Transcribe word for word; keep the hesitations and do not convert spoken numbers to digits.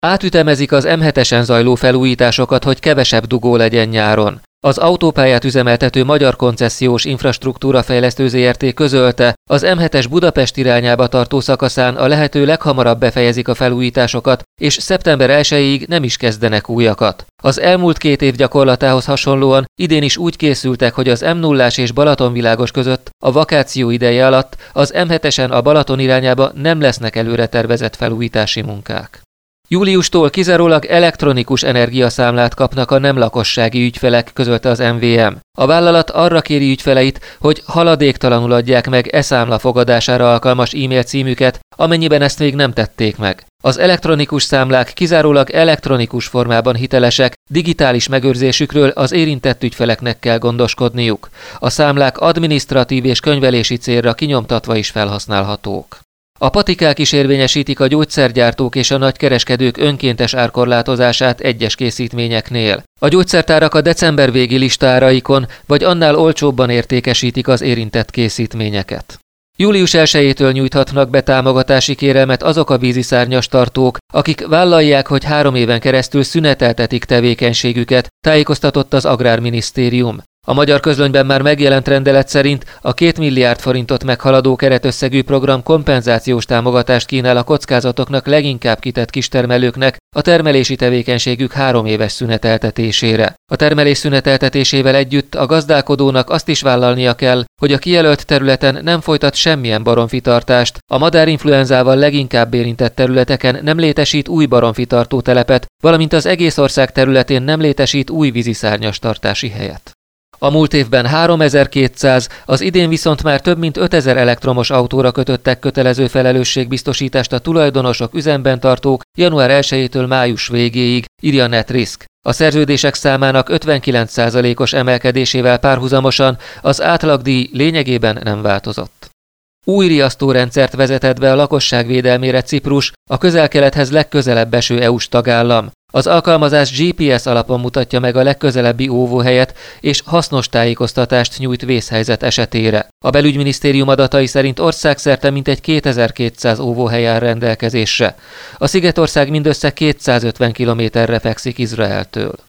Átütemezik az em hetesen zajló felújításokat, hogy kevesebb dugó legyen nyáron. Az autópályát üzemeltető Magyar Koncesziós Infrastruktúra Fejlesztő zé er té közölte, az em hetes Budapest irányába tartó szakaszán a lehető leghamarabb befejezik a felújításokat, és szeptember elsejéig nem is kezdenek újakat. Az elmúlt két év gyakorlatához hasonlóan idén is úgy készültek, hogy az em nullás és Balatonvilágos között a vakáció ideje alatt az em hetesen a Balaton irányába nem lesznek előre tervezett felújítási munkák. Júliustól kizárólag elektronikus energiaszámlát kapnak a nem lakossági ügyfelek, közölte az em vé em. A vállalat arra kéri ügyfeleit, hogy haladéktalanul adják meg e-számla fogadására alkalmas e-mail címüket, amennyiben ezt még nem tették meg. Az elektronikus számlák kizárólag elektronikus formában hitelesek, digitális megőrzésükről az érintett ügyfeleknek kell gondoskodniuk. A számlák adminisztratív és könyvelési célra kinyomtatva is felhasználhatók. A patikák is érvényesítik a gyógyszergyártók és a nagykereskedők önkéntes árkorlátozását egyes készítményeknél. A gyógyszertárak a december végi listáraikon vagy annál olcsóbban értékesítik az érintett készítményeket. július elsejétől nyújthatnak be támogatási kérelmet azok a víziszárnyas tartók, akik vállalják, hogy három éven keresztül szüneteltetik tevékenységüket, tájékoztatott az Agrárminisztérium. A magyar közlönyben már megjelent rendelet szerint a két milliárd forintot meghaladó keretösszegű program kompenzációs támogatást kínál a kockázatoknak leginkább kitett kistermelőknek a termelési tevékenységük három éves szüneteltetésére. A termelés szüneteltetésével együtt a gazdálkodónak azt is vállalnia kell, hogy a kijelölt területen nem folytat semmilyen baromfitartást, a madárinfluenzával leginkább érintett területeken nem létesít új baromfitartó telepet, valamint az egész ország területén nem létesít új víziszárnyas tartási helyet. A múlt évben háromezer-kétszáz, az idén viszont már több mint ötezer elektromos autóra kötöttek kötelező felelősségbiztosítást a tulajdonosok, üzemben tartók január elsejétől május végéig, írja NetRisk. A szerződések számának ötvenkilenc százalékos emelkedésével párhuzamosan az átlagdíj lényegében nem változott. Új riasztórendszert vezetett be a lakosság védelmére Ciprus, a Közel-Kelethez legközelebb eső é u-s tagállam. Az alkalmazás gé pé es alapon mutatja meg a legközelebbi óvóhelyet, és hasznos tájékoztatást nyújt vészhelyzet esetére. A belügyminisztérium adatai szerint országszerte mintegy kétezer-kétszáz óvóhely áll rendelkezésre. A szigetország mindössze kétszázötven kilométerre fekszik Izraeltől.